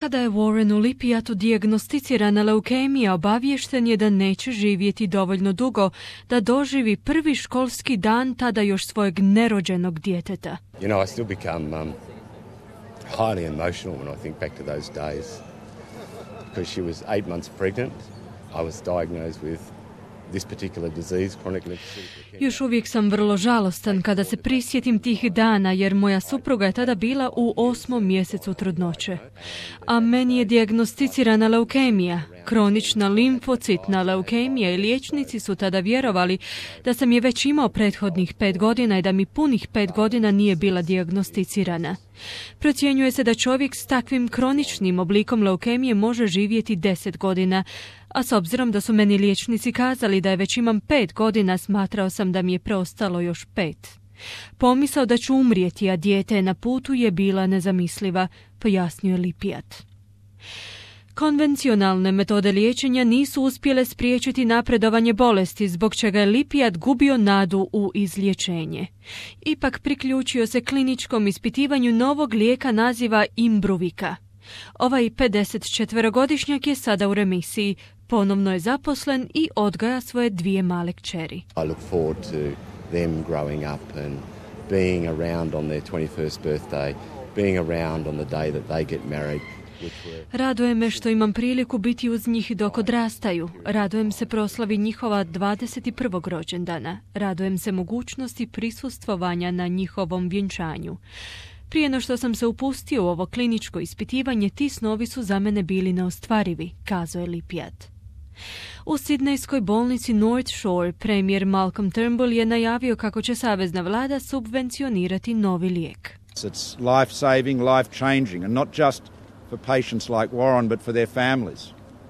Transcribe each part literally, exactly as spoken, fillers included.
Kada je Warrenu Lippiattu dijagnosticirana leukemija, obaviješten je da neće živjeti dovoljno dugo da doživi prvi školski dan tada još svojeg nerođenog djeteta. You know, I still become um, highly emotional when I think back to those days. Because she was eight months pregnant, I was diagnosed with this particular disease, chronic lymphocytic leukemia. Još uvijek sam vrlo žalostan kada se prisjetim tih dana, jer moja supruga je tada bila u osmom mjesecu trudnoće. A meni je dijagnosticirana leukemija, kronična limfocitna leukemija, i liječnici su tada vjerovali da sam je već imao prethodnih pet godina i da mi punih pet godina nije bila dijagnosticirana. Procjenjuje se da čovjek s takvim kroničnim oblikom leukemije može živjeti deset godina, a s obzirom da su meni liječnici kazali da je već imam pet godina, smatrao sam da mi je preostalo još pet. Pomisao da ću umrijeti, a dijete je na putu, je bila nezamisliva, pojasnio je Lippiatt. Konvencionalne metode liječenja nisu uspjele spriječiti napredovanje bolesti, zbog čega je Lippiatt gubio nadu u izliječenje. Ipak priključio se kliničkom ispitivanju novog lijeka naziva Imbruvica. Ovaj pedesetčetverogodišnjak je sada u remisiji, ponovno je zaposlen i odgaja svoje dvije male kćeri. I look forward to them growing up and being around on their twenty-first birthday, being around on the day that they get married. Raduje me što imam priliku biti uz njih dok odrastaju. Radujem se proslavi njihova dvadeset prvog rođendana. Radujem se mogućnosti prisustvovanja na njihovom vjenčanju. Prije no što sam se upustio u ovo kliničko ispitivanje, ti snovi su za mene bili neostvarivi, kazao je Lippiatt. U sidnejskoj bolnici North Shore premijer Malcolm Turnbull je najavio kako će savezna vlada subvencionirati novi lijek. It's life-saving, life-changing, and not just for patients like Warren, but for their families,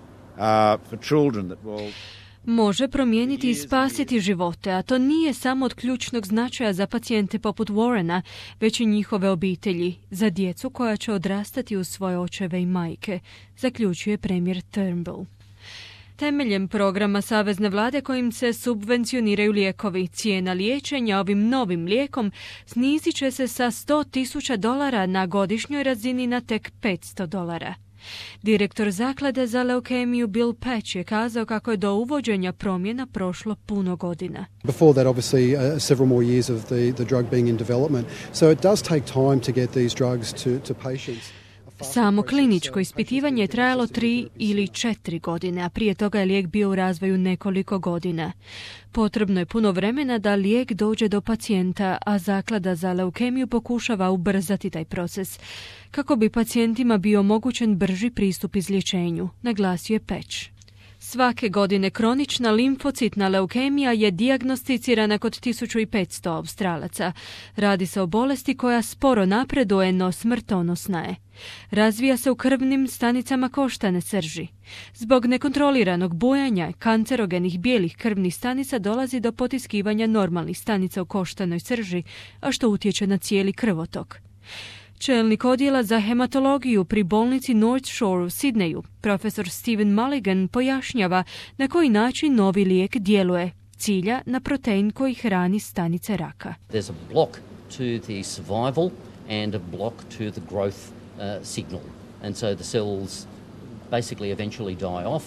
uh, for children that will... Može promijeniti i spasiti živote, a to nije samo od ključnog značaja za pacijente poput Warrena, već i njihove obitelji, za djecu koja će odrastati uz svoje očeve i majke, zaključuje premijer Turnbull. Temeljem programa savezne vlade kojim se subvencioniraju lijekovi, cijena liječenja ovim novim lijekom snizit će se sa sto tisuća dolara na godišnjoj razini na tek petsto dolara. Direktor zaklade za leukemiju Bill Patch je kazao kako je do uvođenja promjena prošlo puno godina. Before that, obviously, uh, several more years of the, the drug being in development. So it does take time to get these drugs to, to patients. Samo kliničko ispitivanje je trajalo tri ili četiri godine, a prije toga je lijek bio u razvoju nekoliko godina. Potrebno je puno vremena da lijek dođe do pacijenta, a zaklada za leukemiju pokušava ubrzati taj proces, kako bi pacijentima bio omogućen brži pristup izlječenju, naglasio je Patch. Svake godine kronična limfocitna leukemija je dijagnosticirana kod tisuću petsto Australaca. Radi se o bolesti koja sporo napreduje, no smrtonosna je. Razvija se u krvnim stanicama koštane srži. Zbog nekontroliranog bujanja kancerogenih bijelih krvnih stanica dolazi do potiskivanja normalnih stanica u koštanoj srži, a što utječe na cijeli krvotok. Čelnik odjela za hematologiju pri bolnici North Shore u Sidneju, profesor Steven Mulligan, pojašnjava na koji način novi lijek djeluje. Cilja na protein koji hrani stanice raka. There's a block to the survival and a block to the growth uh, signal. And so the cells basically eventually die off.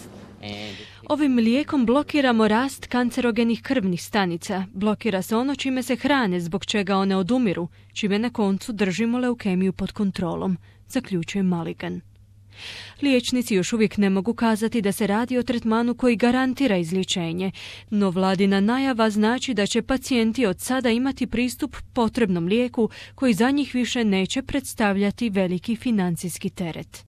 Ovim lijekom blokiramo rast kancerogenih krvnih stanica, blokira se ono čime se hrane, zbog čega one odumiru, čime na koncu držimo leukemiju pod kontrolom, zaključuje Mulligan. Liječnici još uvijek ne mogu kazati da se radi o tretmanu koji garantira izlječenje, no vladina najava znači da će pacijenti od sada imati pristup potrebnom lijeku koji za njih više neće predstavljati veliki financijski teret.